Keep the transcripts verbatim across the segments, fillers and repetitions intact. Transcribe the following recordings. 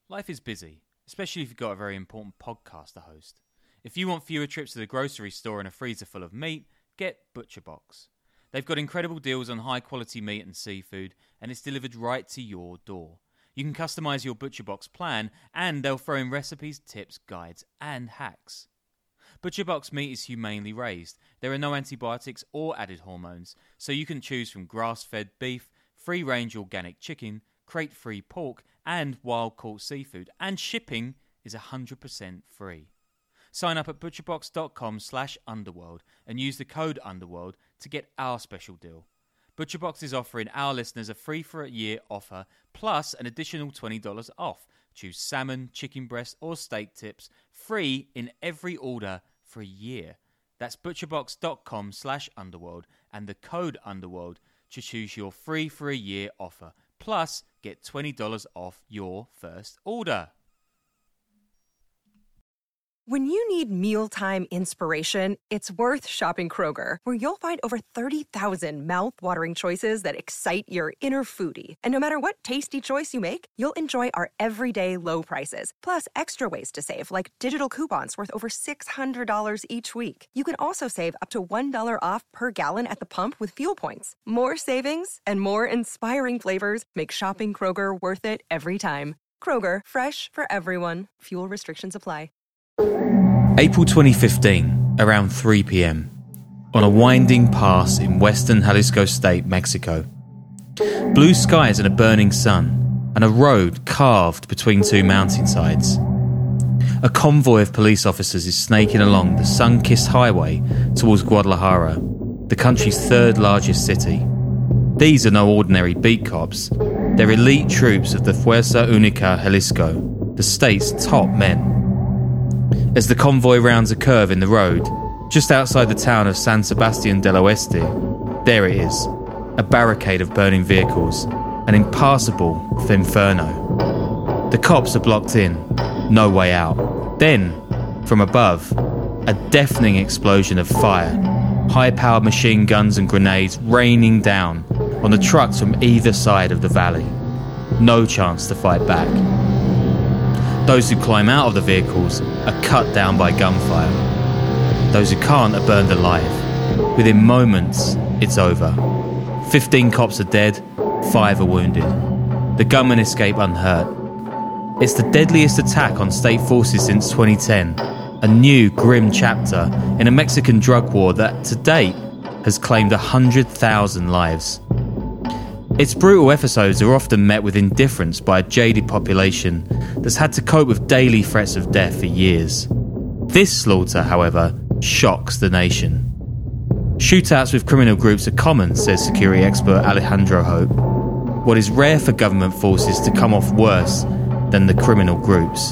Life is busy, especially if you've got a very important podcast to host. If you want fewer trips to the grocery store and a freezer full of meat, get ButcherBox. They've got incredible deals on high-quality meat and seafood, and it's delivered right to your door. You can customize your ButcherBox plan, and they'll throw in recipes, tips, guides, and hacks. ButcherBox meat is humanely raised. There are no antibiotics or added hormones, so you can choose from grass-fed beef, free-range organic chicken, crate-free pork, and wild-caught seafood, and shipping is one hundred percent free. Sign up at butcherbox.com slash underworld and use the code underworld to get our special deal. ButcherBox is offering our listeners a free for a year offer plus an additional twenty dollars off. Choose salmon, chicken breast, or steak tips free in every order for a year. That's butcherbox.com slash underworld and the code underworld to choose your free for a year offer. Plus, get twenty dollars off your first order. When you need mealtime inspiration, it's worth shopping Kroger, where you'll find over thirty thousand mouth-watering choices that excite your inner foodie. And no matter what tasty choice you make, you'll enjoy our everyday low prices, plus extra ways to save, like digital coupons worth over six hundred dollars each week. You can also save up to one dollar off per gallon at the pump with fuel points. More savings and more inspiring flavors make shopping Kroger worth it every time. Kroger, fresh for everyone. Fuel restrictions apply. April twenty fifteen, around three p.m, on a winding pass in western Jalisco State, Mexico. Blue skies and a burning sun, and a road carved between two mountainsides. A convoy of police officers is snaking along the sun-kissed highway towards Guadalajara, the country's third largest city. These are no ordinary beat cops. They're elite troops of the Fuerza Única Jalisco, the state's top men. As the convoy rounds a curve in the road, just outside the town of San Sebastián del Oeste, there it is, a barricade of burning vehicles, an impassable inferno. The cops are blocked in, no way out. Then, from above, a deafening explosion of fire, high-powered machine guns and grenades raining down on the trucks from either side of the valley. No chance to fight back. Those who climb out of the vehicles are cut down by gunfire. Those who can't are burned alive. Within moments, it's over. Fifteen cops are dead, five are wounded. The gunmen escape unhurt. It's the deadliest attack on state forces since twenty ten, a new grim chapter in a Mexican drug war that, to date, has claimed one hundred thousand lives. Its brutal episodes are often met with indifference by a jaded population that's had to cope with daily threats of death for years. This slaughter, however, shocks the nation. Shootouts with criminal groups are common, says security expert Alejandro Hope. What is rare for government forces to come off worse than the criminal groups.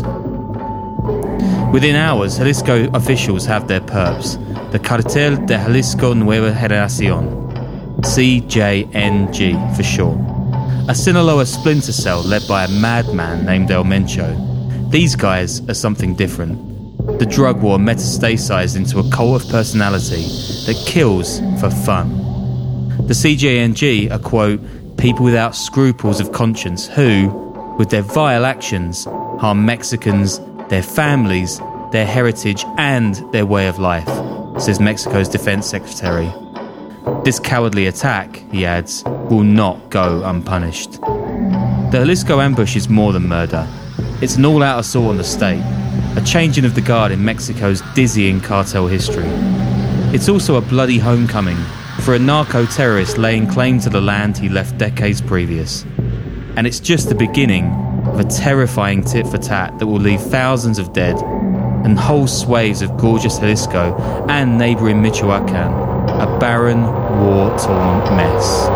Within hours, Jalisco officials have their perps, the Cartel de Jalisco Nueva Generación, C J N G for short. A Sinaloa splinter cell led by a madman named El Mencho. These guys are something different. The drug war metastasized into a cult of personality that kills for fun. The C J N G are, quote, people without scruples of conscience who, with their vile actions, harm Mexicans, their families, their heritage and their way of life, says Mexico's defense secretary. This cowardly attack, he adds, will not go unpunished. The Jalisco ambush is more than murder. It's an all-out assault on the state, a changing of the guard in Mexico's dizzying cartel history. It's also a bloody homecoming for a narco-terrorist laying claim to the land he left decades previous. And it's just the beginning of a terrifying tit-for-tat that will leave thousands of dead and whole swathes of gorgeous Jalisco and neighbouring Michoacan a barren, war-torn mess.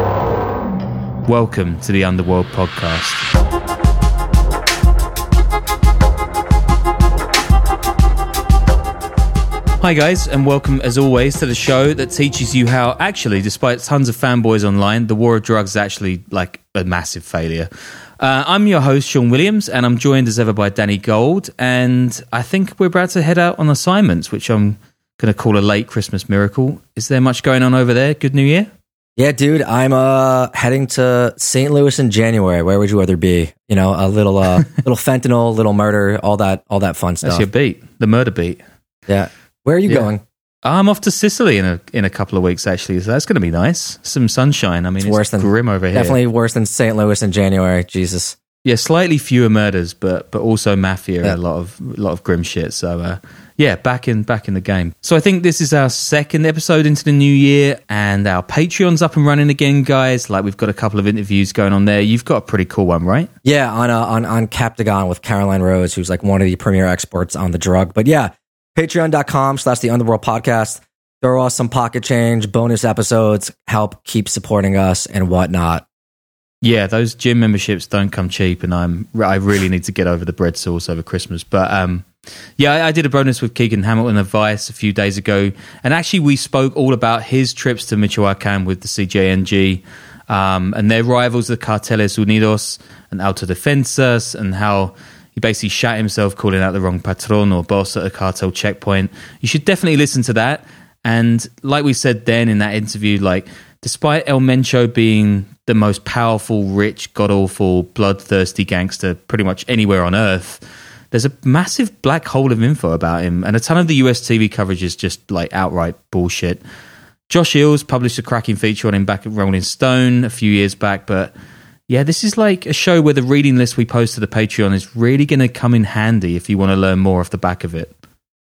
Welcome to the Underworld Podcast. Hi guys, and welcome as always to the show that teaches you how, actually, despite tons of fanboys online, the war of drugs is actually like a massive failure. Uh, I'm your host, Sean Williams, and I'm joined as ever by Danny Gold, and I think we're about to head out on assignments, which I'm going to call a late Christmas miracle. Is there much going on over there? Good New Year? Yeah, dude, I'm uh heading to Saint Louis in January. Where would you rather be? You know, a little uh little fentanyl, little murder, all that all that fun stuff. That's your beat, the murder beat. Yeah. Where are you Yeah. going? I'm off to Sicily in a in a couple of weeks, actually. So that's going to be nice. Some sunshine. I mean, it's, It's worse than grim over here. Definitely worse than Saint Louis in January. Jesus. Yeah, slightly fewer murders, but but also mafia Yeah. and a lot of a lot of grim shit. So uh, yeah, back in back in the game. So I think this is our second episode into the new year, and our Patreon's up and running again, guys. Like we've got a couple of interviews going on there. You've got a pretty cool one, right? Yeah, on uh, on on Captagon with Caroline Rose, who's like one of the premier experts on the drug. But yeah, patreon.com slash the Underworld Podcast. Throw us some pocket change, bonus episodes, help keep supporting us and whatnot. Yeah, those gym memberships don't come cheap, and I'm I really need to get over the bread sauce over Christmas. But um, yeah, I, I did a bonus with Keegan Hamilton of Vice a few days ago, and actually we spoke all about his trips to Michoacan with the C J N G um, and their rivals, the Carteles Unidos and Autodefensas, and how he basically shat himself calling out the wrong patron or boss at a cartel checkpoint. You should definitely listen to that. And like we said then in that interview, like despite El Mencho being the most powerful, rich, god-awful, bloodthirsty gangster pretty much anywhere on Earth, there's a massive black hole of info about him, and a ton of the U S T V coverage is just like outright bullshit. Josh Eels published a cracking feature on him back at Rolling Stone a few years back, but yeah, this is like a show where the reading list we post to the Patreon is really going to come in handy if you want to learn more off the back of it.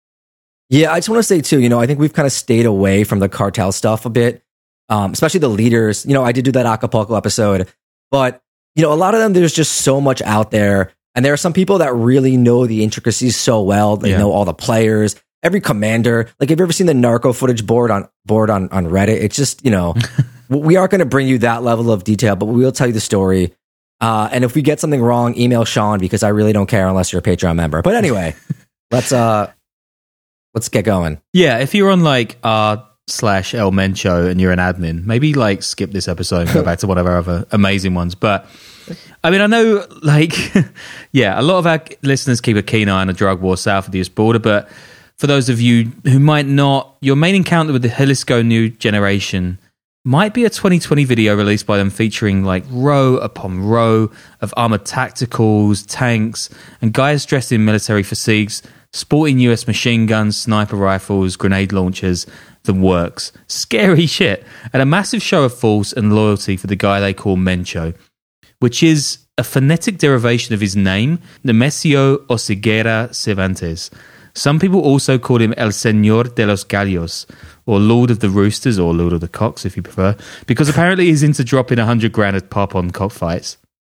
Yeah, I just want to say too, you know, I think we've kind of stayed away from the cartel stuff a bit, um, especially the leaders. You know, I did do that Acapulco episode, but, you know, a lot of them, there's just so much out there. And there are some people that really know the intricacies so well. They Yeah. know all the players, every commander. Like, have you ever seen the narco footage board on board on, on Reddit? It's just, you know, we aren't going to bring you that level of detail, but we will tell you the story. Uh, and if we get something wrong, email Sean, because I really don't care unless you're a Patreon member. But anyway, let's uh, let's get going. Yeah, if you're on like r slash El Mencho and you're an admin, maybe like skip this episode and go back to one of our other amazing ones. But I mean, I know like, yeah, a lot of our listeners keep a keen eye on the drug war south of the U S border. But for those of you who might not, your main encounter with the Jalisco New Generation might be a twenty twenty video released by them featuring like row upon row of armored tacticals, tanks, and guys dressed in military fatigues, sporting U S machine guns, sniper rifles, grenade launchers, the works. Scary shit. And a massive show of force and loyalty for the guy they call Mencho, which is a phonetic derivation of his name, Nemesio Oseguera Cervantes. Some people also call him El Señor de los Gallos, or Lord of the Roosters, or Lord of the Cocks, if you prefer, because apparently he's into dropping a hundred grand at pop on cockfights.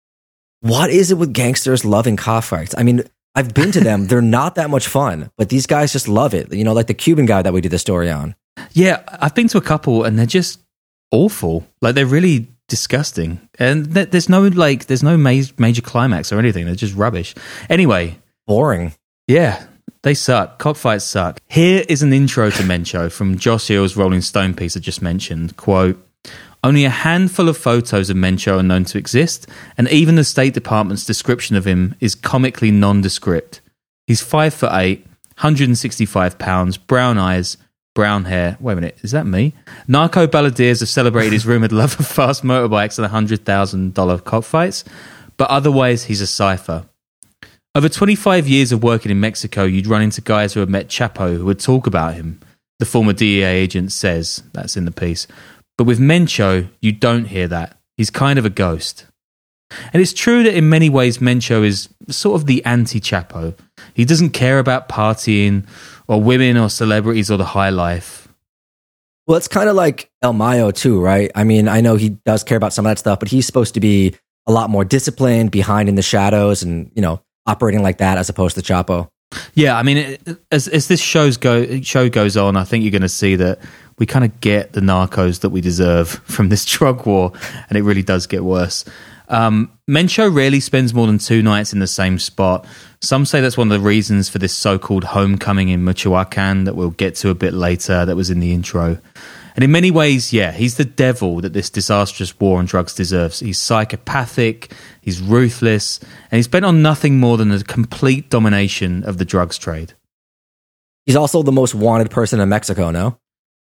What is it with gangsters loving cockfights? I mean, I've been to them. They're not that much fun, but these guys just love it. You know, like the Cuban guy that we did the story on. Yeah, I've been to a couple and they're just awful. Like they're really disgusting. And th- there's no like, there's no ma- major climax or anything. They're just rubbish. Anyway. Boring. Yeah, they suck. Cockfights suck. Here is an intro to Mencho from Josh Eels' Rolling Stone piece I just mentioned. Quote, only a handful of photos of Mencho are known to exist, and even the State Department's description of him is comically nondescript. He's five foot eight, one hundred sixty-five pounds, brown eyes, brown hair. Wait a minute, is that me? Narco balladeers have celebrated his rumoured love of fast motorbikes and one hundred thousand dollars cockfights, but otherwise he's a cipher. Over twenty-five years of working in Mexico, you'd run into guys who had met Chapo who would talk about him. The former D E A agent says, that's in the piece. But with Mencho, you don't hear that. He's kind of a ghost. And it's true that in many ways, Mencho is sort of the anti-Chapo. He doesn't care about partying or women or celebrities or the high life. Well, it's kind of like El Mayo too, right? I mean, I know he does care about some of that stuff, but he's supposed to be a lot more disciplined, behind in the shadows, and, you know, operating like that as opposed to Chapo. Yeah, I mean, it, as as this show's go show goes on, I think you're going to see that we kind of get the narcos that we deserve from this drug war, and it really does get worse. Um, Mencho rarely spends more than two nights in the same spot. Some say that's one of the reasons for this so-called homecoming in Michoacan that we'll get to a bit later, that was in the intro. And in many ways, yeah, he's the devil that this disastrous war on drugs deserves. He's psychopathic, he's ruthless, and he's bent on nothing more than the complete domination of the drugs trade. He's also the most wanted person in Mexico, no?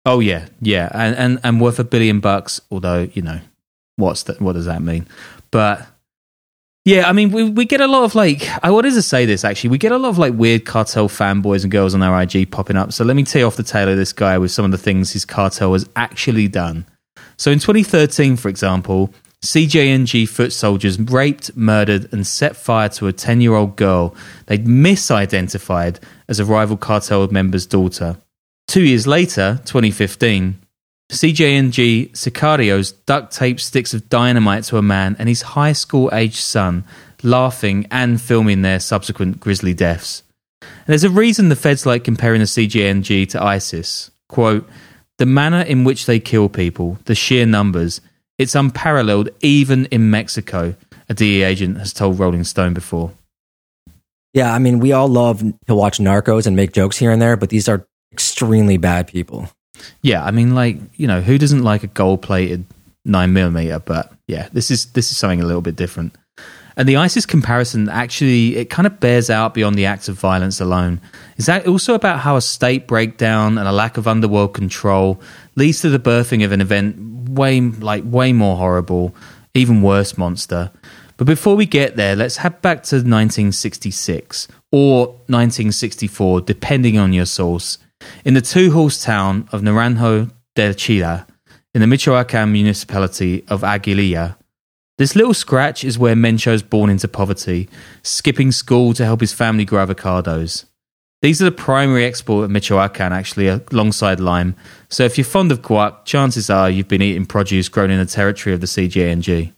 Oh yeah, yeah, and and, and worth a billion bucks. Although you know, what's that? What does that mean? But yeah, I mean, we we get a lot of like. I wanted to say this actually. We get a lot of like weird cartel fanboys and girls on our I G popping up. So let me tee off the tail of this guy with some of the things his cartel has actually done. So in twenty thirteen, for example, C J N G foot soldiers raped, murdered, and set fire to a ten-year-old girl they'd misidentified as a rival cartel member's daughter. Two years later, twenty fifteen, C J N G sicarios duct taped sticks of dynamite to a man and his high school-aged son, laughing and filming their subsequent grisly deaths. And there's a reason the feds like comparing the C J N G to ISIS. Quote, the manner in which they kill people, the sheer numbers, it's unparalleled even in Mexico, a D E A agent has told Rolling Stone before. Yeah, I mean, we all love to watch Narcos and make jokes here and there, but these are extremely bad people. Yeah, I mean, like, you know, who doesn't like a gold-plated nine millimeter? But yeah, this is this is something a little bit different. And the ISIS comparison actually, it kind of bears out beyond the acts of violence alone. Is that also about how a state breakdown and a lack of underworld control leads to the birthing of an event way, like, way more horrible, even worse monster. But before we get there, let's head back to nineteen sixty-six or nineteen sixty-four, depending on your source. In the two-horse town of Naranjo del Chila, in the Michoacan municipality of Aguililla, this little scratch is where Mencho's born into poverty, skipping school to help his family grow avocados. These are the primary export of Michoacan, actually, alongside lime. So if you're fond of guac, chances are you've been eating produce grown in the territory of the C J N G.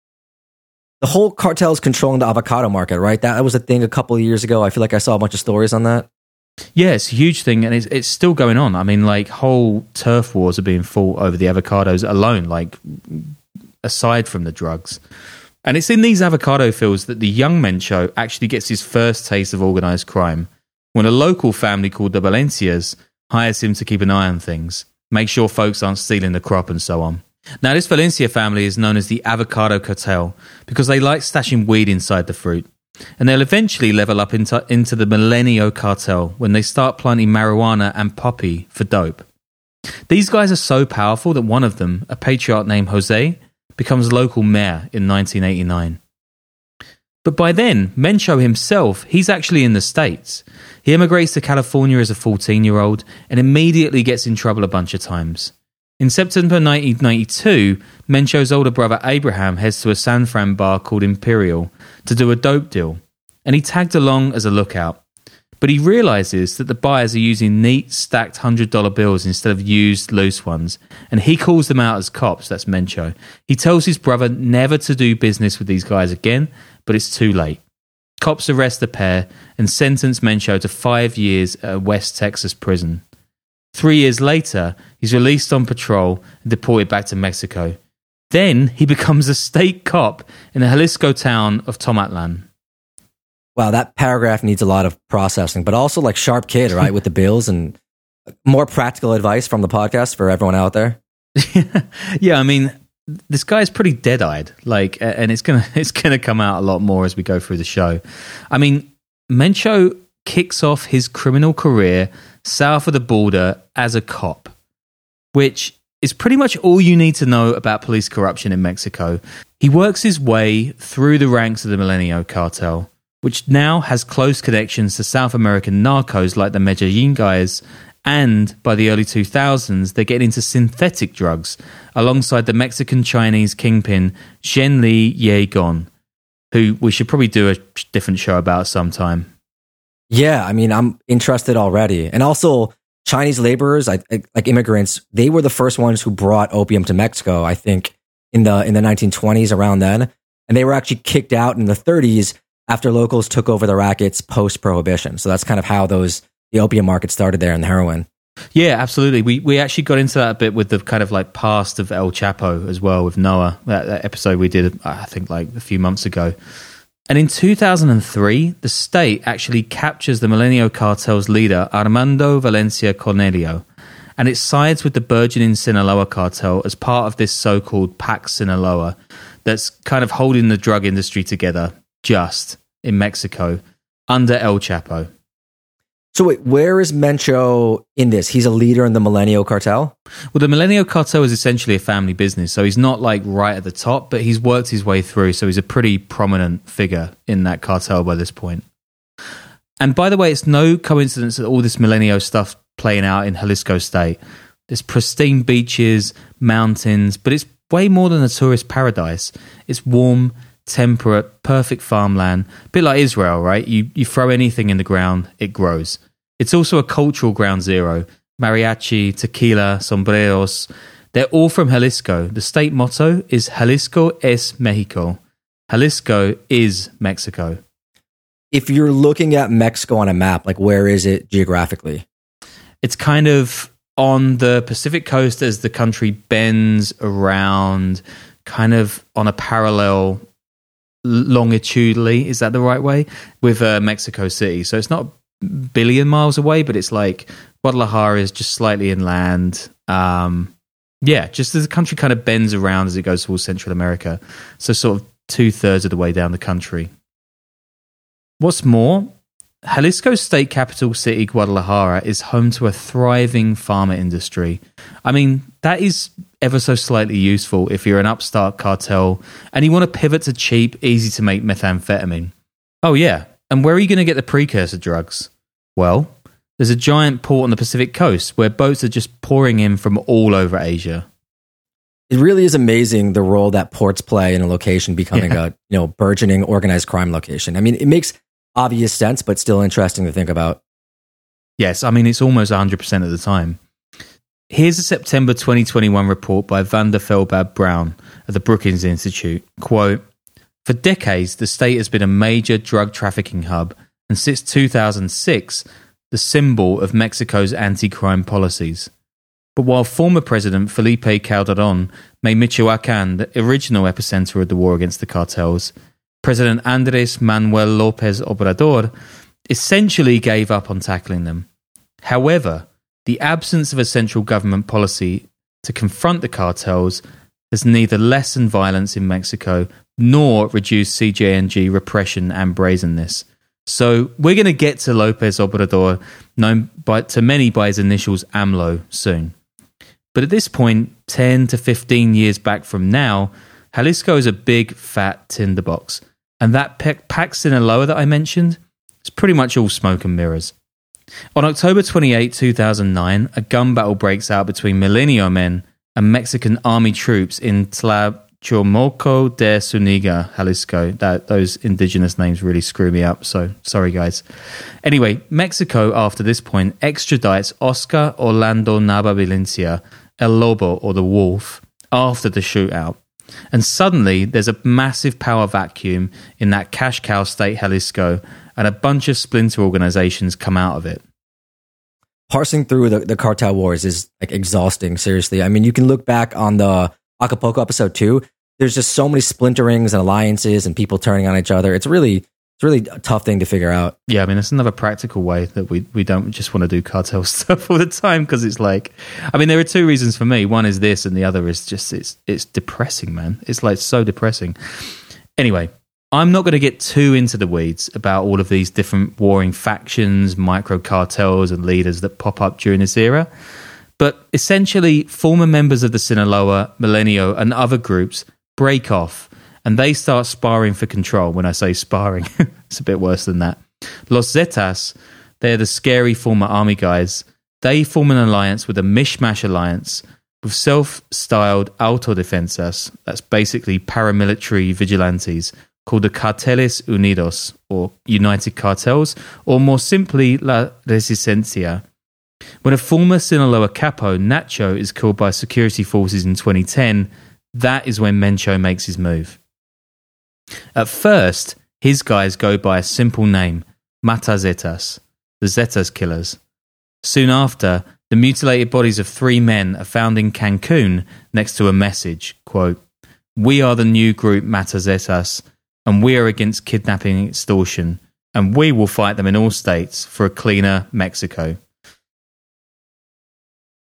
The whole cartel is controlling the avocado market, right? That was a thing a couple of years ago. I feel like I saw a bunch of stories on that. Yeah, it's a huge thing, and it's it's still going on. I mean, like, whole turf wars are being fought over the avocados alone, like, aside from the drugs. And it's in these avocado fields that the young Mencho actually gets his first taste of organised crime, when a local family called the Valencias hires him to keep an eye on things, make sure folks aren't stealing the crop and so on. Now, this Valencia family is known as the Avocado Cartel because they like stashing weed inside the fruit. And they'll eventually level up into, into the Milenio Cartel when they start planting marijuana and poppy for dope. These guys are so powerful that one of them, a patriarch named Jose, becomes local mayor in nineteen eighty-nine. But by then, Mencho himself, he's actually in the States. He immigrates to California as a fourteen-year-old and immediately gets in trouble a bunch of times. In September nineteen ninety-two, Mencho's older brother Abraham heads to a San Fran bar called Imperial to do a dope deal, and he tagged along as a lookout. But he realizes that the buyers are using neat, stacked one hundred dollar bills instead of used, loose ones, and he calls them out as cops. That's Mencho. He tells his brother never to do business with these guys again, but it's too late. Cops arrest the pair and sentence Mencho to five years at a West Texas prison. Three years later, he's released on parole and deported back to Mexico. Then he becomes a state cop in the Jalisco town of Tomatlan. Wow, that paragraph needs a lot of processing, but also like sharp kid, right, with the bills and more practical advice from the podcast for everyone out there. Yeah, I mean, this guy's pretty dead-eyed, like, and it's gonna it's gonna come out a lot more as we go through the show. I mean, Mencho kicks off his criminal career south of the border as a cop, which is pretty much all you need to know about police corruption in Mexico. He works his way through the ranks of the Milenio Cartel, which now has close connections to South American narcos like the Medellin guys, and by the early two thousands, they're getting into synthetic drugs alongside the Mexican-Chinese kingpin Zhenli Yegon, who we should probably do a different show about sometime. Yeah, I mean, I'm interested already. And also, Chinese laborers, I, like immigrants, they were the first ones who brought opium to Mexico, I think, in the in the nineteen twenties, around then. And they were actually kicked out in the thirties after locals took over the rackets post-prohibition. So that's kind of how those the opium market started there, and the heroin. Yeah, absolutely. We we actually got into that a bit with the kind of like past of El Chapo as well with Noah, that, that episode we did, I think, like a few months ago. And in two thousand three, the state actually captures the Milenio Cartel's leader, Armando Valencia Cornelio, and it sides with the burgeoning Sinaloa cartel as part of this so-called Pax Sinaloa that's kind of holding the drug industry together, just in Mexico, under El Chapo. So wait, where is Mencho in this? He's a leader in the Milenio cartel? Well, the Milenio cartel is essentially a family business, so he's not like right at the top, but he's worked his way through, so he's a pretty prominent figure in that cartel by this point. And by the way, it's no coincidence that all this Milenio stuff playing out in Jalisco State. There's pristine beaches, mountains, but it's way more than a tourist paradise. It's warm, temperate, perfect farmland. A bit like Israel, right? You you throw anything in the ground, it grows. It's also a cultural ground zero. Mariachi, tequila, sombreros. They're all from Jalisco. The state motto is Jalisco es Mexico. Jalisco is Mexico. If you're looking at Mexico on a map, like where is it geographically? It's kind of on the Pacific coast as the country bends around, kind of on a parallel longitudinally, is that the right way, with uh, Mexico City. So it's not a billion miles away, but it's like Guadalajara is just slightly inland. Um, yeah, just as the country kind of bends around as it goes towards Central America. So sort of two-thirds of the way down the country. What's more, Jalisco state capital city, Guadalajara, is home to a thriving pharma industry. I mean, that is ever so slightly useful if you're an upstart cartel and you want to pivot to cheap, easy-to-make methamphetamine. Oh yeah, and where are you going to get the precursor drugs? Well, there's a giant port on the Pacific coast where boats are just pouring in from all over Asia. It really is amazing the role that ports play in a location becoming Yeah. a you know burgeoning organized crime location. I mean, it makes obvious sense, but still interesting to think about. Yes, I mean, it's almost one hundred percent of the time. Here's a September twenty twenty-one report by Vander Felbab Brown at the Brookings Institute. Quote, for decades, the state has been a major drug trafficking hub, and since two thousand six, the symbol of Mexico's anti-crime policies. But while former President Felipe Calderón made Michoacán the original epicenter of the war against the cartels, President Andrés Manuel López Obrador essentially gave up on tackling them. However, the absence of a central government policy to confront the cartels has neither lessened violence in Mexico nor reduced C J N G repression and brazenness. So we're going to get to López Obrador, known by, to many by his initials AMLO, soon. But at this point, ten to fifteen years back from now, Jalisco is a big, fat tinderbox. And that P- Pax Sinaloa that I mentioned, it's pretty much all smoke and mirrors. On October twenty-eighth, two thousand nine, a gun battle breaks out between Milenio men and Mexican army troops in Tlachomulco de Zuniga, Jalisco. That, those indigenous names really screw me up, so sorry guys. Anyway, Mexico, after this point, extradites Oscar Orlando Nava Valencia, El Lobo, or the Wolf, after the shootout. And suddenly, there's a massive power vacuum in that cash cow state, Jalisco, and a bunch of splinter organizations come out of it. Parsing through the, the cartel wars is like exhausting, seriously. I mean, you can look back on the Acapulco episode two. There's just so many splinterings and alliances and people turning on each other. It's really it's really a tough thing to figure out. Yeah, I mean, it's another practical way that we, we don't just want to do cartel stuff all the time, because it's like, I mean, there are two reasons for me. One is this, and the other is just, it's it's depressing, man. It's like so depressing. Anyway, I'm not going to get too into the weeds about all of these different warring factions, micro cartels, and leaders that pop up during this era. But essentially, former members of the Sinaloa, Milenio, and other groups break off, and they start sparring for control. When I say sparring, it's a bit worse than that. Los Zetas, they're the scary former army guys. They form an alliance with a mishmash alliance with self-styled autodefensas, that's basically paramilitary vigilantes, called the Carteles Unidos, or United Cartels, or more simply, La Resistencia. When a former Sinaloa capo, Nacho, is killed by security forces in twenty ten, that is when Mencho makes his move. At first, his guys go by a simple name, Mata Zetas, the Zetas killers. Soon after, the mutilated bodies of three men are found in Cancun next to a message, quote, "We are the new group Mata Zetas, and we are against kidnapping and extortion, and we will fight them in all states for a cleaner Mexico."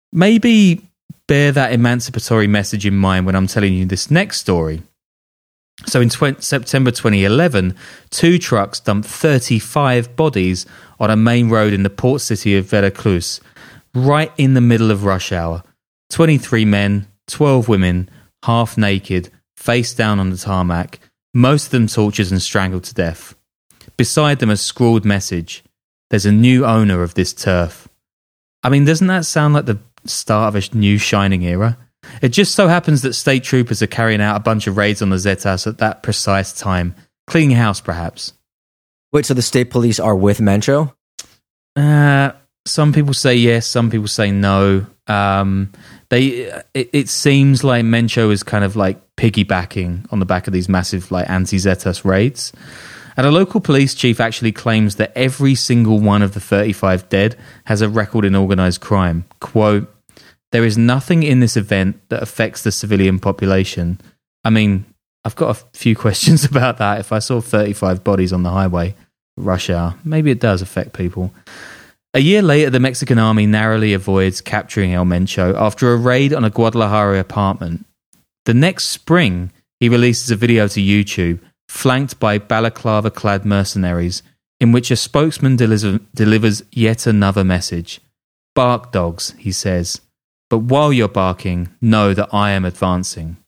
Maybe bear that emancipatory message in mind when I'm telling you this next story. So in tw- September twenty eleven, two trucks dumped thirty-five bodies on a main road in the port city of Veracruz, right in the middle of rush hour. twenty-three men, twelve women, half naked, face down on the tarmac, most of them tortured and strangled to death. Beside them a scrawled message: "There's a new owner of this turf." I mean, doesn't that sound like the start of a new shining era? It just so happens that state troopers are carrying out a bunch of raids on the Zetas at that precise time. Cleaning house, perhaps. Wait, so the state police are with Mencho? Uh, some people say yes, some people say no. Um, they it, it seems like Mencho is kind of like piggybacking on the back of these massive like anti-Zetas raids. And a local police chief actually claims that every single one of the thirty-five dead has a record in organised crime. Quote, "There is nothing in this event that affects the civilian population." I mean, I've got a few questions about that. If I saw thirty-five bodies on the highway, rush hour, maybe it does affect people. A year later, the Mexican army narrowly avoids capturing El Mencho after a raid on a Guadalajara apartment. The next spring, he releases a video to YouTube, flanked by balaclava-clad mercenaries, in which a spokesman deliver- delivers yet another message. "Bark, dogs," he says. "But while you're barking, know that I am advancing."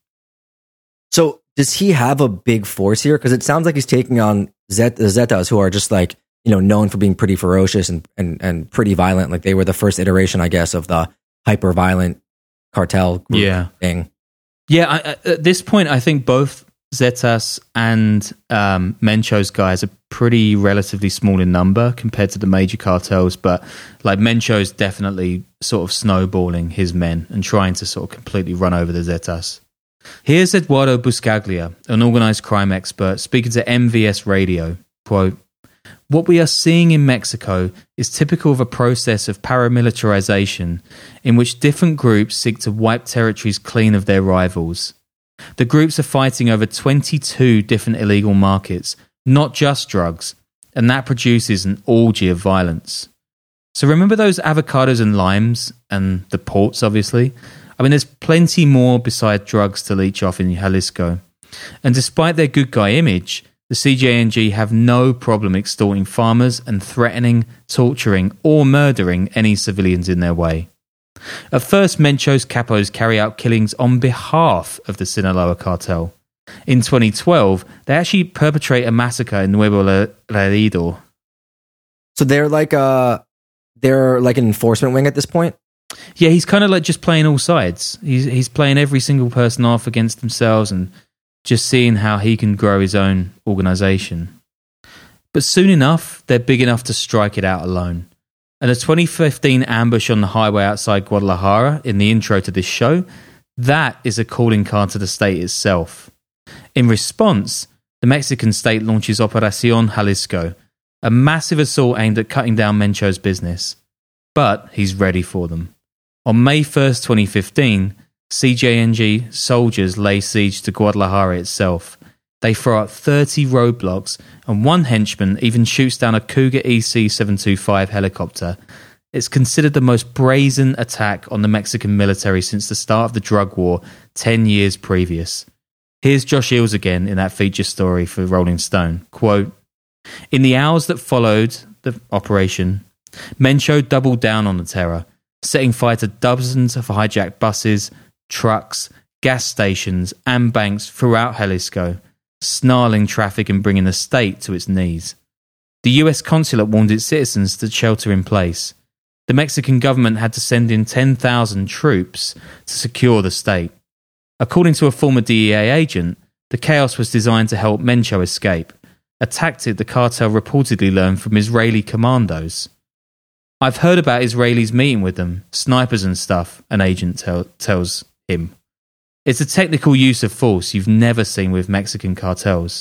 So does he have a big force here? Because it sounds like he's taking on Zet- the Zetas, who are just like, you know, known for being pretty ferocious and, and, and pretty violent. Like they were the first iteration, I guess, of the hyper-violent cartel group yeah. thing. Yeah, I, at this point, I think both Zetas and um, Mencho's guys are pretty relatively small in number compared to the major cartels, but like Mencho's definitely sort of snowballing his men and trying to sort of completely run over the Zetas. Here's Eduardo Buscaglia, an organized crime expert, speaking to M V S Radio. Quote, "What we are seeing in Mexico is typical of a process of paramilitarization in which different groups seek to wipe territories clean of their rivals. The groups are fighting over twenty-two different illegal markets, not just drugs, and that produces an orgy of violence. So remember those avocados and limes, and the ports, obviously? I mean, there's plenty more beside drugs to leech off in Jalisco. And despite their good guy image, the C J N G have no problem extorting farmers and threatening, torturing, or murdering any civilians in their way. At first, Mencho's capos carry out killings on behalf of the Sinaloa cartel. In twenty twelve, they actually perpetrate a massacre in Nuevo Laredo." So they're like a, they're like an enforcement wing at this point? Yeah, he's kind of like just playing all sides. He's he's playing every single person off against themselves and just seeing how he can grow his own organization. But soon enough, they're big enough to strike it out alone. And a twenty fifteen ambush on the highway outside Guadalajara in the intro to this show, that is a calling card to the state itself. In response, the Mexican state launches Operación Jalisco, a massive assault aimed at cutting down Mencho's business. But he's ready for them. On May first, twenty fifteen, C J N G soldiers lay siege to Guadalajara itself. They throw up thirty roadblocks, and one henchman even shoots down a Cougar E C seven twenty-five helicopter. It's considered the most brazen attack on the Mexican military since the start of the drug war ten years previous. Here's Josh Eales again in that feature story for Rolling Stone. Quote, "In the hours that followed the operation, Mencho doubled down on the terror, setting fire to dozens of hijacked buses, trucks, gas stations, and banks throughout Jalisco, snarling traffic and bringing the state to its knees. The U S consulate warned its citizens to shelter in place. The Mexican government had to send in ten thousand troops to secure the state. According to a former D E A agent, the chaos was designed to help Mencho escape, a tactic the cartel reportedly learned from Israeli commandos. I've heard about Israelis meeting with them, snipers and stuff," an agent tell, tells him. "It's a technical use of force you've never seen with Mexican cartels."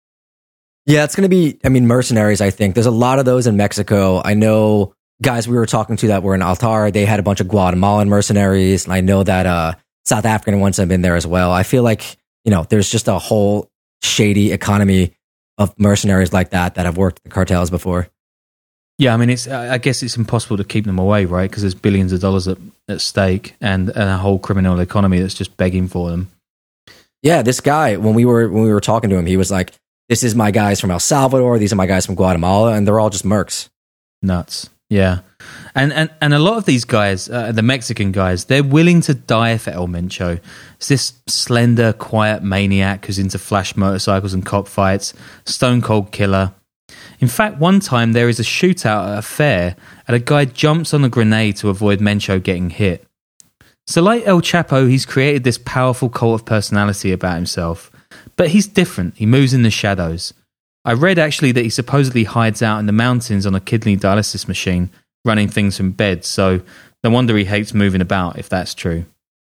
Yeah, it's going to be, I mean, mercenaries, I think. There's a lot of those in Mexico. I know guys we were talking to that were in Altar, they had a bunch of Guatemalan mercenaries. And I know that uh, South African ones have been there as well. I feel like, you know, there's just a whole shady economy of mercenaries like that that have worked the cartels before. Yeah, I mean, it's. I guess it's impossible to keep them away, right? Because there's billions of dollars at, at stake and, and a whole criminal economy that's just begging for them. Yeah, this guy, when we were when we were talking to him, he was like, "This is my guys from El Salvador. These are my guys from Guatemala, and they're all just mercs." Nuts. Yeah. And and, and a lot of these guys, uh, the Mexican guys, they're willing to die for El Mencho. It's this slender, quiet maniac who's into flash motorcycles and cop fights, stone cold killer. In fact, one time there is a shootout at a fair and a guy jumps on a grenade to avoid Mencho getting hit. So like El Chapo, he's created this powerful cult of personality about himself. But he's different. He moves in the shadows. I read actually that he supposedly hides out in the mountains on a kidney dialysis machine, running things from bed, so no wonder he hates moving about, if that's true.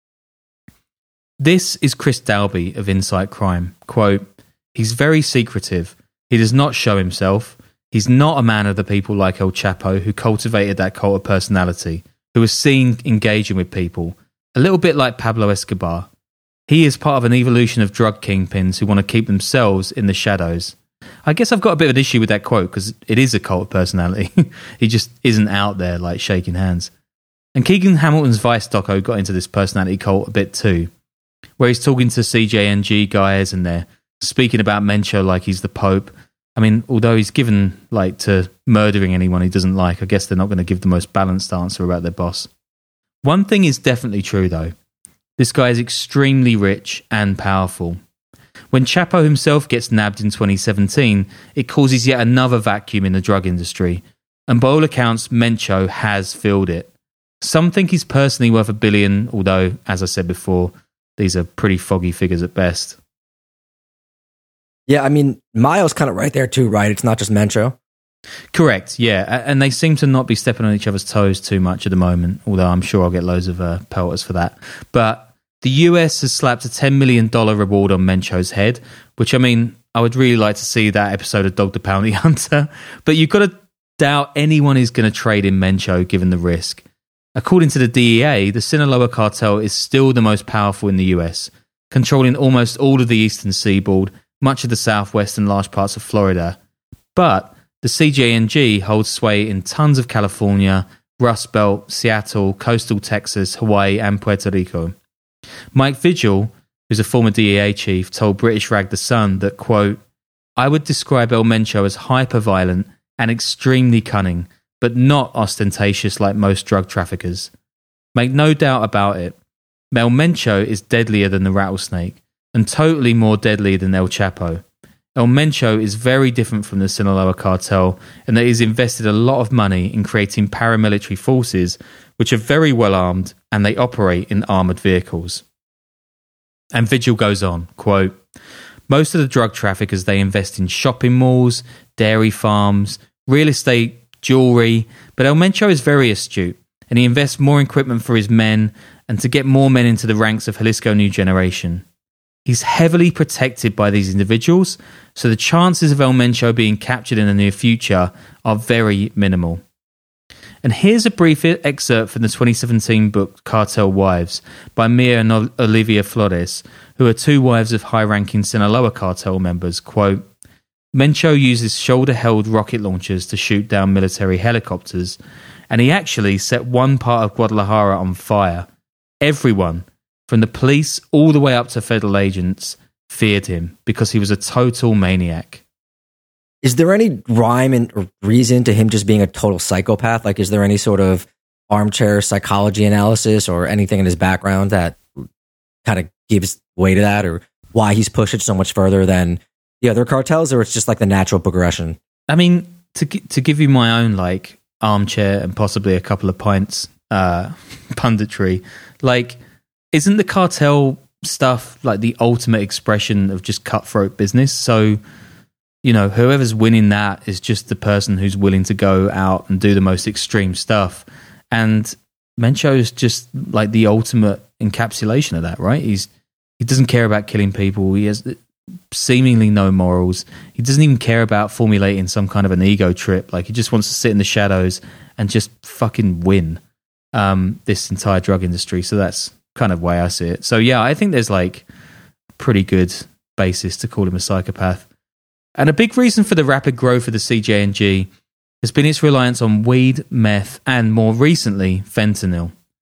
This is Chris Dalby of Insight Crime. Quote, "He's very secretive. He does not show himself. He's not a man of the people like El Chapo, who cultivated that cult of personality, who was seen engaging with people, a little bit like Pablo Escobar. He is part of an evolution of drug kingpins who want to keep themselves in the shadows." I guess I've got a bit of an issue with that quote because it is a cult of personality. He just isn't out there like shaking hands. And Keegan Hamilton's Vice doco got into this personality cult a bit too, where he's talking to C J N G guys and they're speaking about Mencho like he's the Pope. I mean, although he's given like to murdering anyone he doesn't like, I guess they're not going to give the most balanced answer about their boss. One thing is definitely true though. This guy is extremely rich and powerful. When Chapo himself gets nabbed in twenty seventeen, it causes yet another vacuum in the drug industry. And by all accounts, Mencho has filled it. Some think he's personally worth a billion, although, as I said before, these are pretty foggy figures at best. Yeah, I mean, Mayo's kind of right there too, right? It's not just Mencho. Correct, yeah. And they seem to not be stepping on each other's toes too much at the moment, although I'm sure I'll get loads of uh, pelters for that. But the U S has slapped a ten million dollars reward on Mencho's head, which, I mean, I would really like to see that episode of Dog the Bounty Hunter. But you've got to doubt anyone is going to trade in Mencho given the risk. According to the D E A, the Sinaloa cartel is still the most powerful in the U S, controlling almost all of the eastern seaboard, much of the southwest and large parts of Florida. But the C J N G holds sway in tons of California, Rust Belt, Seattle, coastal Texas, Hawaii, and Puerto Rico. Mike Vigil, who's a former D E A chief, told British Rag the Sun that, quote, "I would describe El Mencho as hyper-violent and extremely cunning, but not ostentatious like most drug traffickers. Make no doubt about it, El Mencho is deadlier than the rattlesnake, and totally more deadly than El Chapo. El Mencho is very different from the Sinaloa cartel in that he's invested a lot of money in creating paramilitary forces which are very well armed and they operate in armoured vehicles." And Vigil goes on, quote, "Most of the drug traffickers, they invest in shopping malls, dairy farms, real estate, jewellery, but El Mencho is very astute and he invests more equipment for his men and to get more men into the ranks of Jalisco New Generation. He's heavily protected by these individuals, so the chances of El Mencho being captured in the near future are very minimal." And here's a brief excerpt from the twenty seventeen book Cartel Wives by Mia and Olivia Flores, who are two wives of high-ranking Sinaloa cartel members. Quote, "Mencho uses shoulder-held rocket launchers to shoot down military helicopters, and he actually set one part of Guadalajara on fire. Everyone, from the police all the way up to federal agents, feared him because he was a total maniac." Is there any rhyme and or reason to him just being a total psychopath? Like, is there any sort of armchair psychology analysis or anything in his background that kind of gives way to that, or why he's pushed it so much further than the other cartels, or it's just like the natural progression? I mean, to to give you my own like armchair and possibly a couple of pints uh, punditry, like, isn't the cartel stuff like the ultimate expression of just cutthroat business? So, you know, whoever's winning that is just the person who's willing to go out and do the most extreme stuff. And Mencho is just like the ultimate encapsulation of that, right? He's he doesn't care about killing people. He has seemingly no morals. He doesn't even care about formulating some kind of an ego trip. Like, he just wants to sit in the shadows and just fucking win um, this entire drug industry. So that's kind of the way I see it. So yeah, I think there's like pretty good basis to call him a psychopath. And a big reason for the rapid growth of the C J N G has been its reliance on weed, meth, and more recently, fentanyl.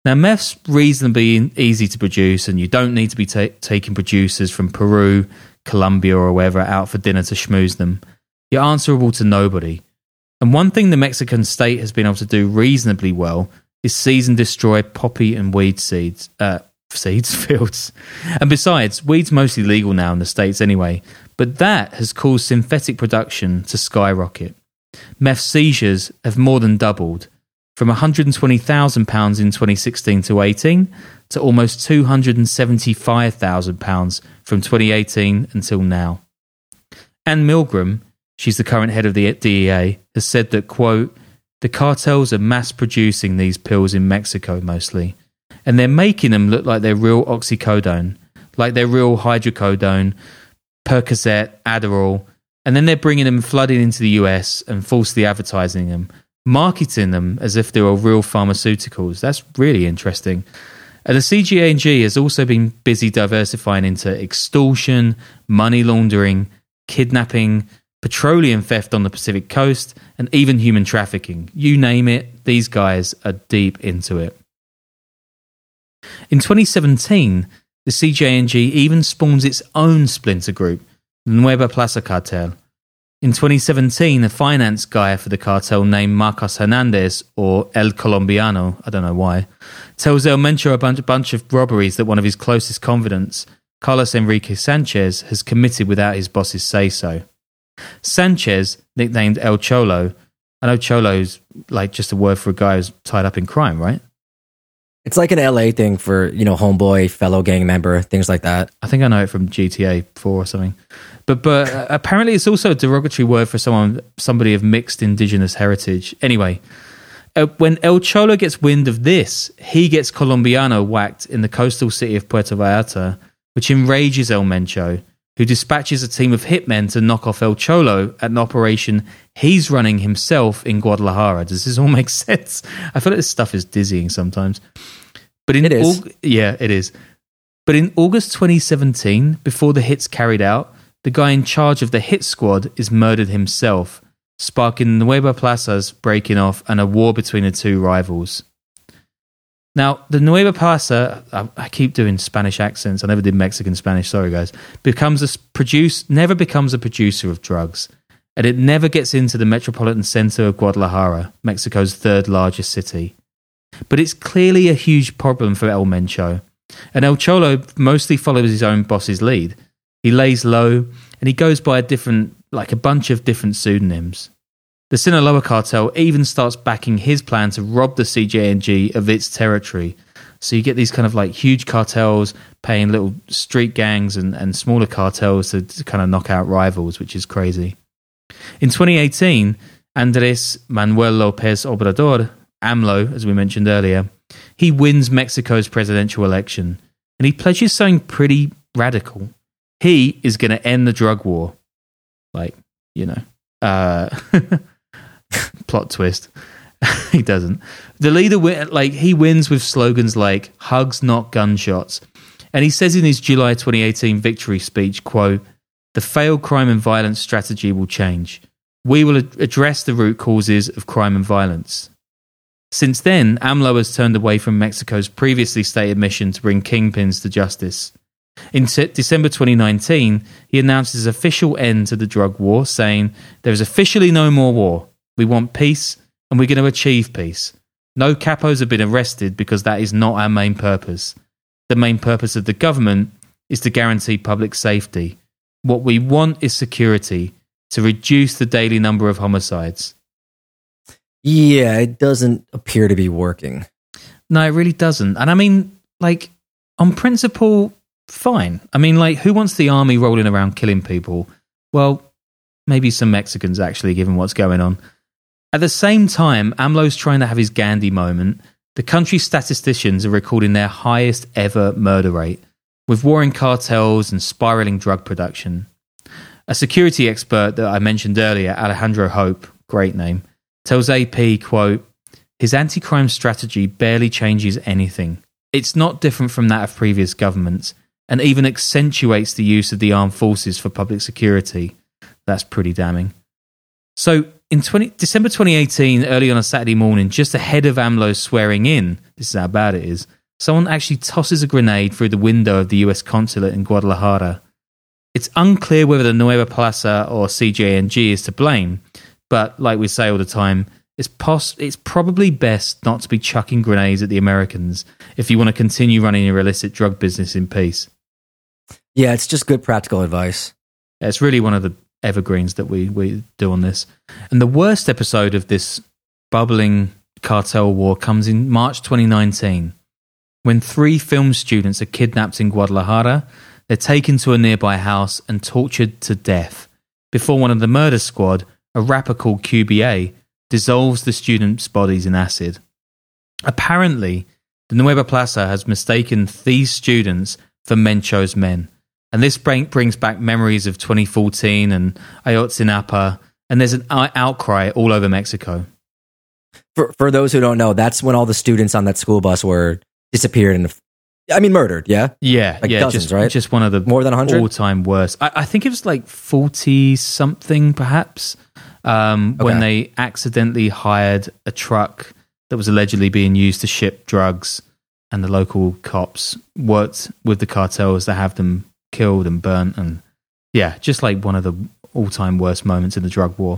Now, meth's reasonably easy to produce, and you don't need to be ta- taking producers from Peru, Colombia, or wherever out for dinner to schmooze them. You're answerable to nobody. And one thing the Mexican state has been able to do reasonably well is seize and destroy poppy and weed seeds, uh, seeds fields. And besides, weed's mostly legal now in the States anyway, but that has caused synthetic production to skyrocket. Meth seizures have more than doubled, from one hundred twenty thousand pounds in twenty sixteen to eighteen to almost two hundred seventy-five thousand pounds from twenty eighteen until now. Anne Milgram, she's the current head of the D E A, has said that, quote, the cartels are mass producing these pills in Mexico mostly, and they're making them look like they're real oxycodone, like they're real hydrocodone, Percocet, Adderall, and then they're bringing them flooding into the U S and falsely advertising them, marketing them as if they were real pharmaceuticals. That's really interesting. And the C G A N G has also been busy diversifying into extortion, money laundering, kidnapping, petroleum theft on the Pacific coast, and even human trafficking. You name it, these guys are deep into it. In twenty seventeen, the C G A N G even spawns its own splinter group, the Nueva Plaza Cartel. In twenty seventeen, a finance guy for the cartel named Marcos Hernandez, or El Colombiano, I don't know why, tells El Mencho a bunch, bunch of robberies that one of his closest confidants, Carlos Enrique Sanchez, has committed without his boss's say-so. Sanchez, nicknamed El Cholo, I know Cholo's like just a word for a guy who's tied up in crime, right? It's like an L A thing for, you know, homeboy, fellow gang member, things like that. I think I know it from G T A four or something. But but uh, apparently it's also a derogatory word for someone, somebody of mixed indigenous heritage. Anyway, uh, when El Cholo gets wind of this, he gets Colombiano whacked in the coastal city of Puerto Vallarta, which enrages El Mencho, who dispatches a team of hitmen to knock off El Cholo at an operation he's running himself in Guadalajara. Does this all make sense? I feel like this stuff is dizzying sometimes. But in it is. Aug- yeah, it is. But in August twenty seventeen, before the hit's carried out, the guy in charge of the hit squad is murdered himself, sparking Nueva Plaza's breaking off and a war between the two rivals. Now, the Nueva Plaza, I, I keep doing Spanish accents, I never did Mexican Spanish, sorry guys, becomes a produce, never becomes a producer of drugs, and it never gets into the metropolitan center of Guadalajara, Mexico's third largest city. But it's clearly a huge problem for El Mencho, and El Cholo mostly follows his own boss's lead. He lays low, and he goes by a different, like a bunch of different pseudonyms. The Sinaloa cartel even starts backing his plan to rob the C G A N G of its territory. So you get these kind of like huge cartels paying little street gangs and, and smaller cartels to, to kind of knock out rivals, which is crazy. In twenty eighteen, Andrés Manuel López Obrador, AMLO, as we mentioned earlier, he wins Mexico's presidential election, and he pledges something pretty radical. He is going to end the drug war. Like, you know, uh, plot twist. He doesn't. The leader, like, he wins with slogans like hugs, not gunshots. And he says in his July twenty eighteen victory speech, quote, the failed crime and violence strategy will change. We will ad- address the root causes of crime and violence. Since then, AMLO has turned away from Mexico's previously stated mission to bring kingpins to justice. In t- December twenty nineteen, he announced his official end to the drug war, saying, there is officially no more war. We want peace, and we're going to achieve peace. No capos have been arrested because that is not our main purpose. The main purpose of the government is to guarantee public safety. What we want is security, to reduce the daily number of homicides. Yeah, it doesn't appear to be working. No, it really doesn't. And I mean, like, on principle, fine. I mean, like, who wants the army rolling around killing people? Well, maybe some Mexicans, actually, given what's going on. At the same time, AMLO's trying to have his Gandhi moment. The country's statisticians are recording their highest ever murder rate, with warring cartels and spiraling drug production. A security expert that I mentioned earlier, Alejandro Hope, great name, tells A P, quote, his anti-crime strategy barely changes anything. It's not different from that of previous governments, and even accentuates the use of the armed forces for public security. That's pretty damning. So, in twenty, December twenty eighteen, early on a Saturday morning, just ahead of AMLO's swearing in, this is how bad it is, someone actually tosses a grenade through the window of the U S consulate in Guadalajara. It's unclear whether the Nueva Plaza or C J N G is to blame, but like we say all the time, it's, pos- it's probably best not to be chucking grenades at the Americans if you want to continue running your illicit drug business in peace. Yeah, it's just good practical advice. It's really one of the evergreens that we, we do on this. And the worst episode of this bubbling cartel war comes in March twenty nineteen, when three film students are kidnapped in Guadalajara. They're taken to a nearby house and tortured to death before one of the murder squad, a rapper called Q B A, dissolves the students' bodies in acid. Apparently, the Nueva Plaza has mistaken these students for Mencho's men. And this brings back memories of twenty fourteen and Ayotzinapa, and there's an outcry all over Mexico. For for those who don't know, that's when all the students on that school bus were disappeared and, I mean, murdered, yeah? Yeah, like yeah, dozens, just, right? Just one of the More than one hundred? all-time worst. I, I think it was like forty-something, perhaps, um, okay. when they accidentally hired a truck that was allegedly being used to ship drugs, and the local cops worked with the cartels to have them killed and burnt, and yeah, just like one of the all-time worst moments in the drug war.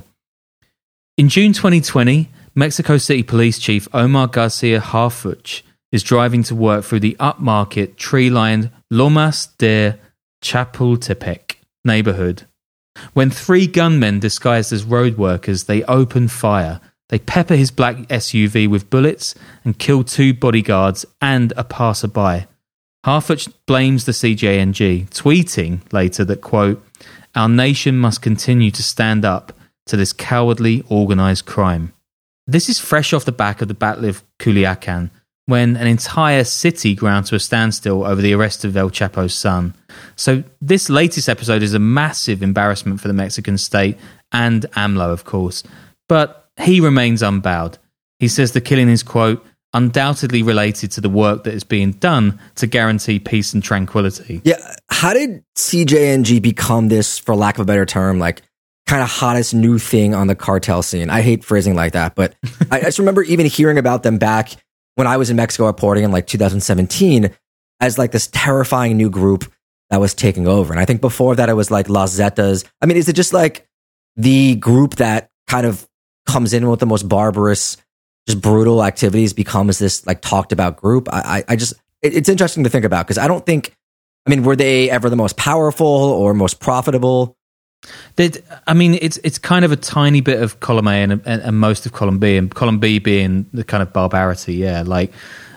In June twenty twenty, Mexico City Police Chief Omar Garcia Harfuch is driving to work through the upmarket, tree-lined Lomas de Chapultepec neighborhood when three gunmen disguised as road workers, they open fire. They pepper his black S U V with bullets and kill two bodyguards and a passerby. Harfuch blames the C J N G, tweeting later that, quote, "Our nation must continue to stand up to this cowardly organised crime." This is fresh off the back of the Battle of Culiacan, when an entire city ground to a standstill over the arrest of El Chapo's son. So this latest episode is a massive embarrassment for the Mexican state and AMLO, of course. But he remains unbowed. He says the killing is, quote, undoubtedly related to the work that is being done to guarantee peace and tranquility. Yeah, how did C J N G become this, for lack of a better term, like kind of hottest new thing on the cartel scene? I hate phrasing like that, but I just remember even hearing about them back when I was in Mexico reporting in like two thousand seventeen as like this terrifying new group that was taking over. And I think before that it was like Las Zetas. I mean, is it just like the group that kind of comes in with the most barbarous, just brutal activities, becomes this like talked about group? I, I, I just, it, it's interesting to think about, because I don't think, I mean, were they ever the most powerful or most profitable? They'd, I mean, it's it's kind of a tiny bit of column A and, and, and most of column B, and column B being the kind of barbarity. Yeah, like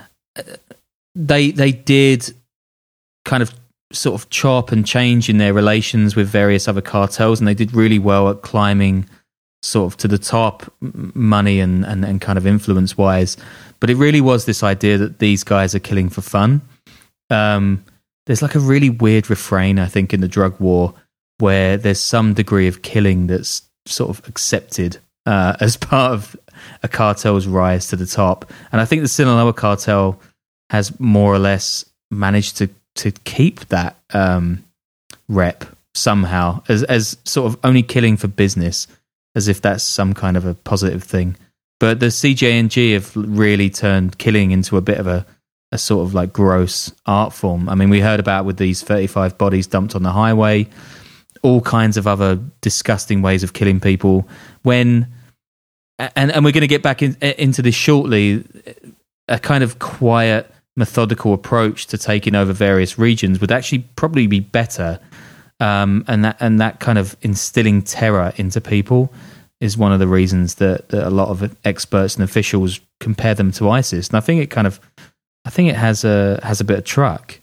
they they did kind of sort of chop and change in their relations with various other cartels, and they did really well at climbing sort of to the top, money and, and, and kind of influence wise. But it really was this idea that these guys are killing for fun. Um, there's like a really weird refrain, I think, in the drug war, where there's some degree of killing that's sort of accepted uh, as part of a cartel's rise to the top. And I think the Sinaloa cartel has more or less managed to, to keep that um, rep somehow as, as sort of only killing for business, as if that's some kind of a positive thing. But the C J N G have really turned killing into a bit of a, a sort of like gross art form. I mean, we heard about with these thirty-five bodies dumped on the highway, all kinds of other disgusting ways of killing people. When, and, and we're going to get back in, into this shortly, a kind of quiet, methodical approach to taking over various regions would actually probably be better. Um, and that and that kind of instilling terror into people is one of the reasons that, that a lot of experts and officials compare them to ISIS. And I think it kind of, I think it has a has a bit of truck.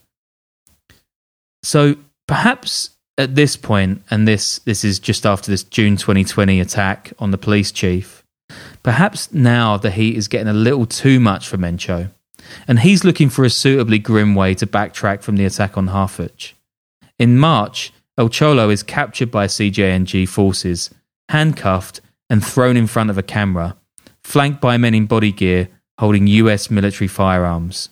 So perhaps at this point, and this this is just after this June twenty twenty attack on the police chief, perhaps now the heat is getting a little too much for Mencho, and he's looking for a suitably grim way to backtrack from the attack on Harfuch. In March, El Cholo is captured by C J N G forces, handcuffed and thrown in front of a camera, flanked by men in body gear holding U S military firearms.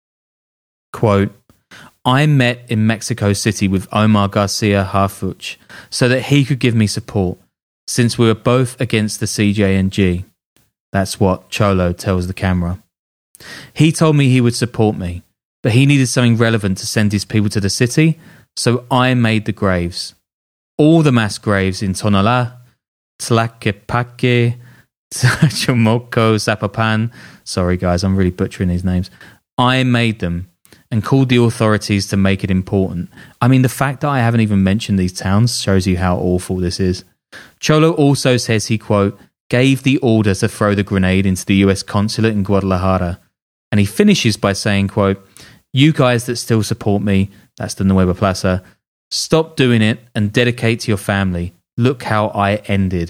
Quote, "I met in Mexico City with Omar Garcia Harfuch so that he could give me support. since we were both against the C J N G. That's what Cholo tells the camera. He told me he would support me, but he needed something relevant to send his people to the city, so I made the graves. All the mass graves in Tonalá, Tlaquepaque, Chomoco, Zapopan. Sorry guys, I'm really butchering these names. I made them and called the authorities to make it important. I mean, the fact that I haven't even mentioned these towns shows you how awful this is. Cholo also says he, quote, gave the order to throw the grenade into the U S consulate in Guadalajara. And he finishes by saying, quote, you guys that still support me, that's the Nueva Plaza, stop doing it and dedicate to your family. Look how I ended.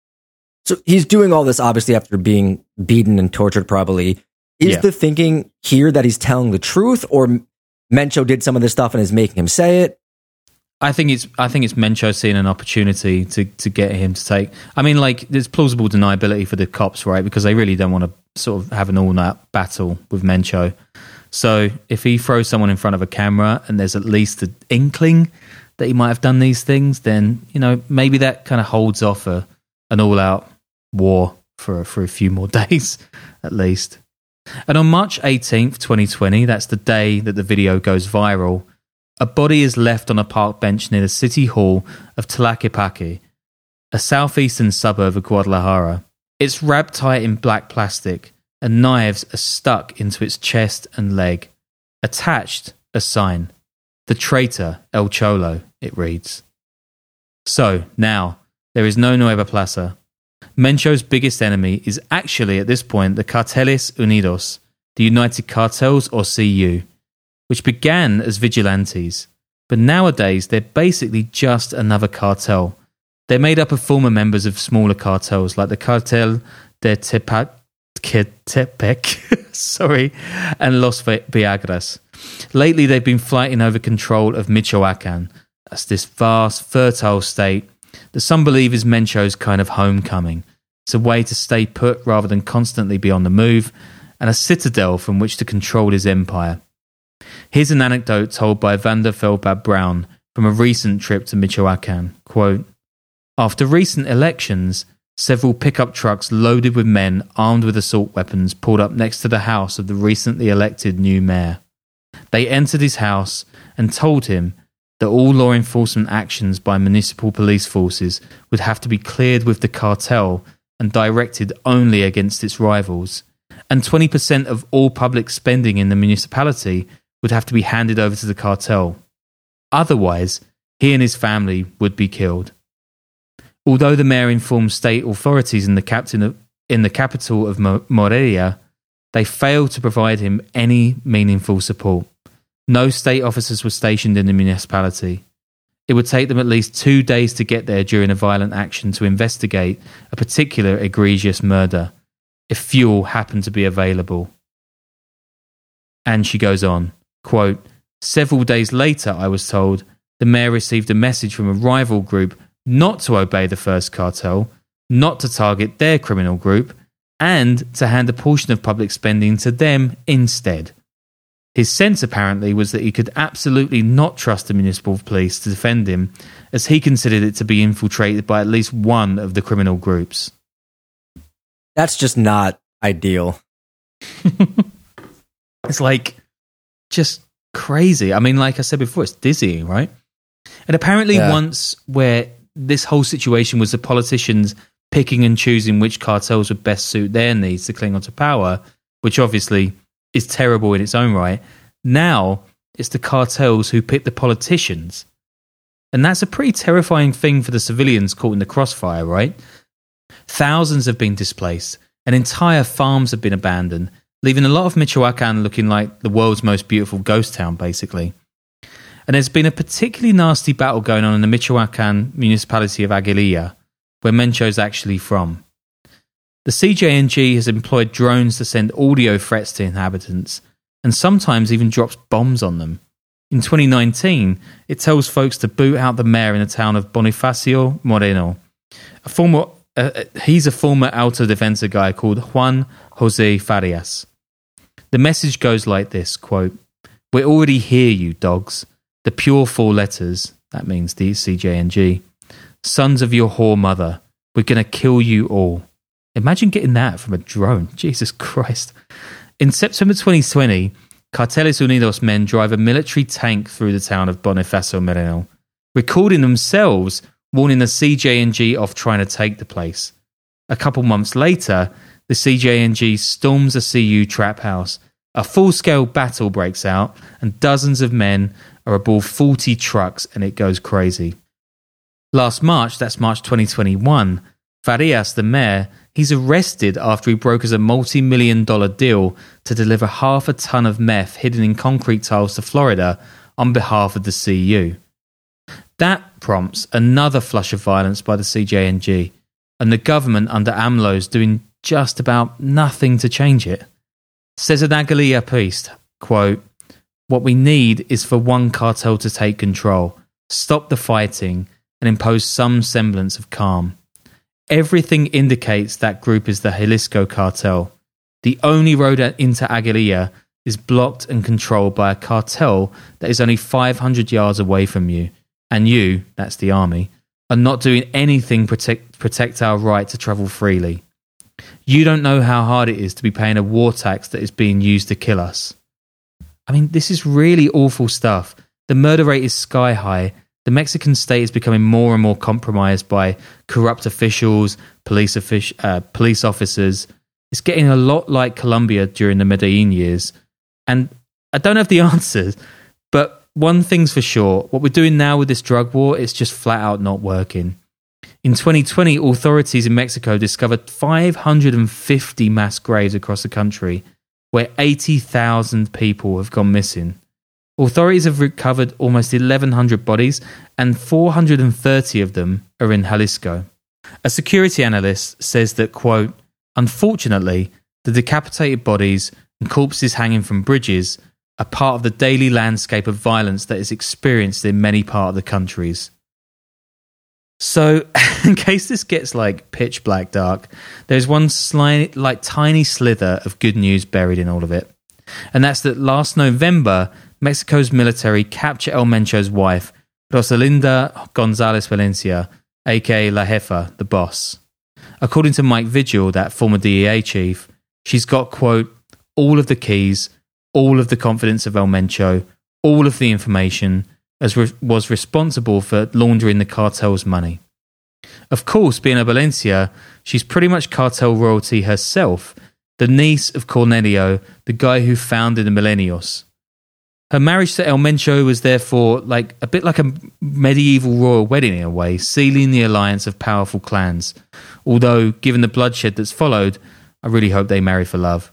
So he's doing all this obviously after being beaten and tortured probably. Is Yeah. the thinking here that he's telling the truth, or Mencho did some of this stuff and is making him say it? I think it's I think it's Mencho seeing an opportunity to, to get him to take. I mean, like, there's plausible deniability for the cops, right? Because they really don't want to sort of have an all-out battle with Mencho. So if he throws someone in front of a camera and there's at least an inkling that he might have done these things, then, you know, maybe that kind of holds off a, an all-out war for for a few more days at least. And on March eighteenth, twenty twenty, that's the day that the video goes viral, a body is left on a park bench near the city hall of Tlaquepaque, a southeastern suburb of Guadalajara. It's wrapped tight in black plastic, and knives are stuck into its chest and leg. Attached, a sign. The traitor, El Cholo, it reads. So, now, there is no Nueva Plaza. Mencho's biggest enemy is actually, at this point, the Carteles Unidos, the United Cartels, or C U, which began as vigilantes, but nowadays they're basically just another cartel. They're made up of former members of smaller cartels like the Cartel de Tepac, Tepec, sorry, and Los Viagras. Lately, they've been fighting over control of Michoacán. That's this vast, fertile state that some believe is Mencho's kind of homecoming. It's a way to stay put rather than constantly be on the move, and a citadel from which to control his empire. Here's an anecdote told by Vander Feldbad Brown from a recent trip to Michoacán. Quote, after recent elections, several pickup trucks loaded with men armed with assault weapons pulled up next to the house of the recently elected new mayor. They entered his house and told him that all law enforcement actions by municipal police forces would have to be cleared with the cartel and directed only against its rivals, and twenty percent of all public spending in the municipality would have to be handed over to the cartel. Otherwise, he and his family would be killed. Although the mayor informed state authorities in the, captain of, in the capital of Morelia, they failed to provide him any meaningful support. No state officers were stationed in the municipality. It would take them at least two days to get there during a violent action to investigate a particular egregious murder, if fuel happened to be available. And she goes on, quote, several days later, I was told, the mayor received a message from a rival group not to obey the first cartel, not to target their criminal group, and to hand a portion of public spending to them instead. His sense, apparently, was that he could absolutely not trust the municipal police to defend him, as he considered it to be infiltrated by at least one of the criminal groups. That's just not ideal. It's like, just crazy. I mean, like I said before, it's dizzying, right? And apparently Yeah. once where this whole situation was the politicians picking and choosing which cartels would best suit their needs to cling onto power, which obviously is terrible in its own right. Now it's the cartels who pick the politicians. And that's a pretty terrifying thing for the civilians caught in the crossfire, right? Thousands have been displaced and entire farms have been abandoned, leaving a lot of Michoacán looking like the world's most beautiful ghost town, basically. And there's been a particularly nasty battle going on in the Michoacán municipality of Aguililla, where Mencho's actually from. The C J N G has employed drones to send audio threats to inhabitants, and sometimes even drops bombs on them. In twenty nineteen, it tells folks to boot out the mayor in the town of Bonifacio Moreno. A former, uh, he's a former Alta Defensa guy called Juan Jose Farias. The message goes like this, quote, we're already here, you dogs. The pure four letters, that means the C J N G. Sons of your whore mother. We're going to kill you all. Imagine getting that from a drone. Jesus Christ. In September twenty twenty, Carteles Unidos men drive a military tank through the town of Bonifacio Moreno, recording themselves warning the C J N G off trying to take the place. A couple months later, the C J N G storms a C U trap house. A full-scale battle breaks out, and dozens of men are aboard forty trucks, and it goes crazy. Last March, that's March twenty twenty-one, Farias, the mayor, he's arrested after he brokers a multi-million dollar deal to deliver half a ton of meth hidden in concrete tiles to Florida on behalf of the C U. That prompts another flush of violence by the C J N G, and the government under AMLO is doing just about nothing to change it. Says an Aguililla priest, quote, "What we need is for one cartel to take control, stop the fighting, and impose some semblance of calm. Everything indicates that group is the Jalisco cartel. The only road into Aguililla is blocked and controlled by a cartel that is only five hundred yards away from you, and you, that's the army, are not doing anything to protect, protect our right to travel freely. You don't know how hard it is to be paying a war tax that is being used to kill us." I mean, this is really awful stuff. The murder rate is sky high. The Mexican state is becoming more and more compromised by corrupt officials, police offic- uh, police officers. It's getting a lot like Colombia during the Medellin years. And I don't have the answers, but one thing's for sure. What we're doing now with this drug war is just flat out not working. In twenty twenty, authorities in Mexico discovered five hundred fifty mass graves across the country, where eighty thousand people have gone missing. Authorities have recovered almost eleven hundred bodies, and four hundred thirty of them are in Jalisco. A security analyst says that, quote, "Unfortunately, the decapitated bodies and corpses hanging from bridges are part of the daily landscape of violence that is experienced in many parts of the countries." So, in case this gets like pitch black dark, there's one slight, like tiny slither of good news buried in all of it. And that's that last November, Mexico's military captured El Mencho's wife, Rosalinda Gonzalez Valencia, aka La Jefa, the boss. According to Mike Vigil, that former D E A chief, she's got, quote, "all of the keys, all of the confidence of El Mencho, all of the information, as re- was responsible for laundering the cartel's money." Of course, being a Valencia, she's pretty much cartel royalty herself, the niece of Cornelio, the guy who founded the Millennials. Her marriage to El Mencho was therefore like a bit like a medieval royal wedding in a way, sealing the alliance of powerful clans. Although, given the bloodshed that's followed, I really hope they marry for love.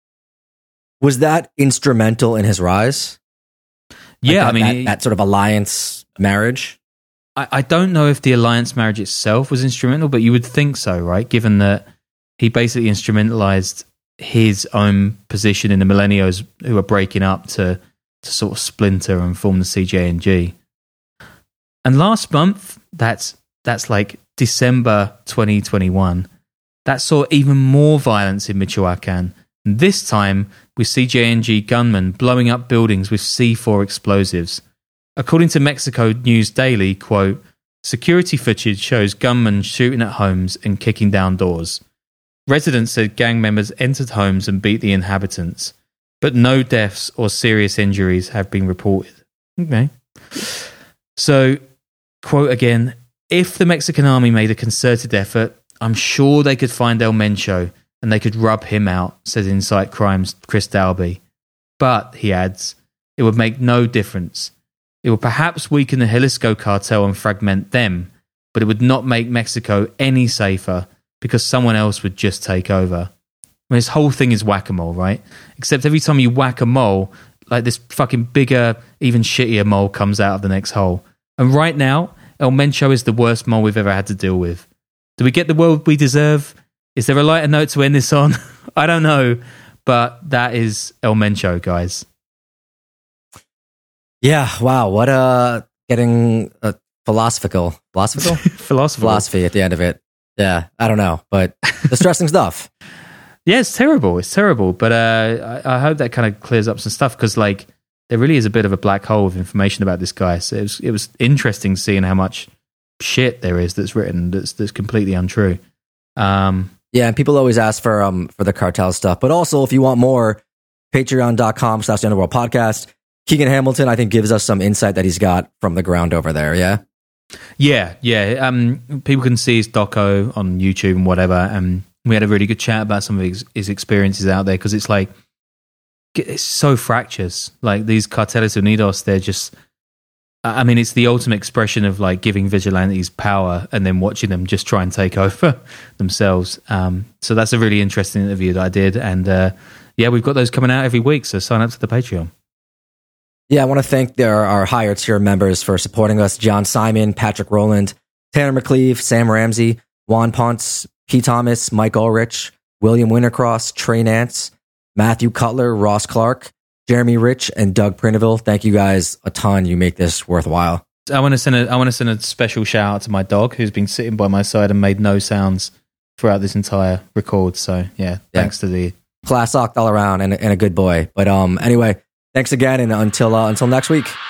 Was that instrumental in his rise? Yeah, like that, I mean... That, it, that sort of alliance marriage? I, I don't know if the alliance marriage itself was instrumental, but you would think so, right? Given that he basically instrumentalized his own position in the Millennials who are breaking up to... to sort of splinter and form the C J N G. And last month, that's that's like December twenty twenty-one, that saw even more violence in Michoacan. And this time with C J N G gunmen blowing up buildings with C four explosives. According to Mexico News Daily, quote, "Security footage shows gunmen shooting at homes and kicking down doors. Residents said gang members entered homes and beat the inhabitants, but no deaths or serious injuries have been reported." Okay. So, quote again, "If the Mexican army made a concerted effort, I'm sure they could find El Mencho and they could rub him out," says Insight Crime's Chris Dalby. "But," he adds, "it would make no difference. It would perhaps weaken the Jalisco cartel and fragment them, but it would not make Mexico any safer because someone else would just take over." I mean, this whole thing is whack-a-mole, right? Except every time you whack a mole, like this fucking bigger, even shittier mole comes out of the next hole. And right now, El Mencho is the worst mole we've ever had to deal with. Do we get the world we deserve? Is there a lighter note to end this on? I don't know, but that is El Mencho, guys. Yeah, wow, what a getting uh, philosophical, philosophical, philosophical philosophy at the end of it. Yeah, I don't know, but distressing stuff. Yeah, it's terrible. It's terrible. But uh, I, I hope that kind of clears up some stuff because, like, there really is a bit of a black hole of information about this guy. So it was, it was interesting seeing how much shit there is that's written that's that's completely untrue. Um, yeah, and people always ask for um for the cartel stuff, but also if you want more, patreon.com slash the Underworld Podcast. Keegan Hamilton, I think, gives us some insight that he's got from the ground over there. Yeah. Yeah, yeah. Um, people can see his doco on YouTube and whatever. And we had a really good chat about some of his, his experiences out there because it's like it's so fractious. Like these Carteles Unidos, they're just. I mean, it's the ultimate expression of like giving vigilantes power and then watching them just try and take over themselves. Um, so that's a really interesting interview that I did, and uh, yeah, we've got those coming out every week. So sign up to the Patreon. Yeah, I want to thank our, our higher tier members for supporting us. John Simon, Patrick Rowland, Tanner McCleve, Sam Ramsey, Juan Ponce, P. Thomas, Mike Ulrich, William Wintercross, Trey Nance, Matthew Cutler, Ross Clark, Jeremy Rich, and Doug Printeville. Thank you guys a ton. You make this worthwhile. I want to send a I want to send a special shout out to my dog who's been sitting by my side and made no sounds throughout this entire record. So yeah, thanks yeah. to the class act all around and, and a good boy. But um, anyway. Thanks again, and until uh, until next week.